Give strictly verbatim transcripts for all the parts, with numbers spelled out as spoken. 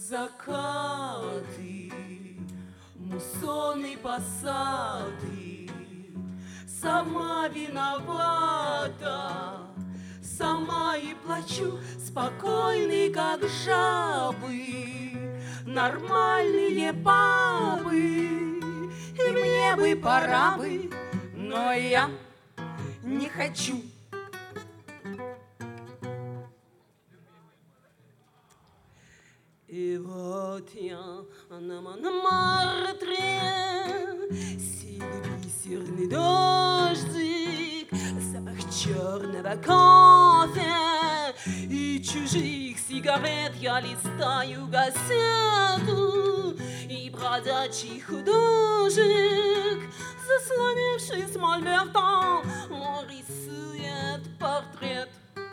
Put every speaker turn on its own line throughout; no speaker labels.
Закаты, муссоны посады, сама виновата, сама и плачу, спокойный, как жабы, нормальные бабы, и мне бы пора бы, но я не хочу. И вот я на Монмартре, синий бисерный дождик, запах черного кофе и чужих сигарет. Я листаю газету, и бродячий художник, заслонившись мольбертом, рисует портрет.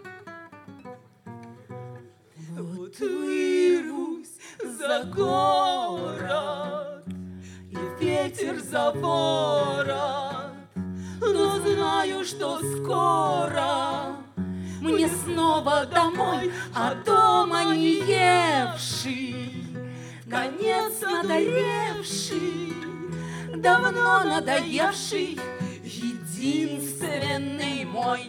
Вот вырвусь за город, и ветер за ворот, но знаю, что скоро мне снова домой, а дома не евший, конец надоевший, давно надоевший, единственный мой.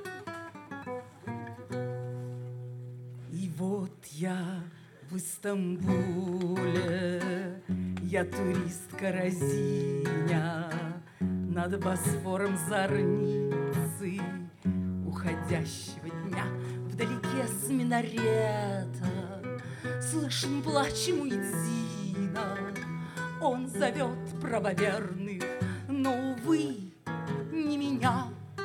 Вот я в Стамбуле, я туристка разиня, над Босфором зорницы уходящего дня. Вдалеке с минарета слышен плач муэдзина. Он зовет правоверных, но, увы, не меня.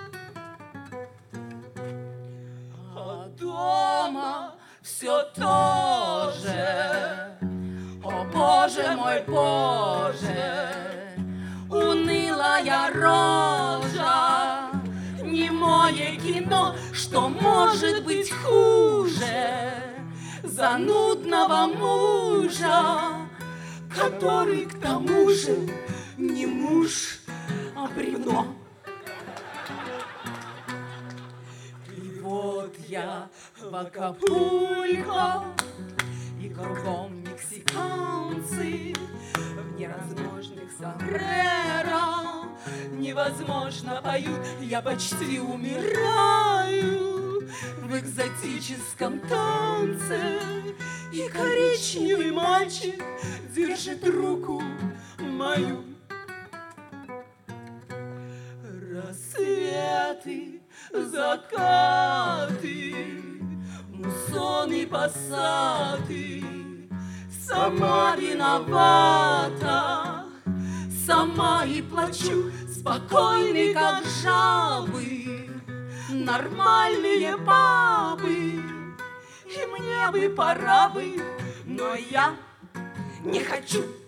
А дома все то же, о Боже мой, Боже, унылая рожа, немое кино, что может быть хуже занудного мужа, который к тому же не муж, а бревно. Вот я в Акапулько, и кругом мексиканцы в невозможных сомбреро невозможно поют. Я почти умираю в экзотическом танце, и коричневый мальчик держит руку мою. Рассветы, закаты, муссоны посады, сама виновата, сама и плачу, спокойный, как жабы, нормальные бабы, и мне бы пора бы, но я не хочу.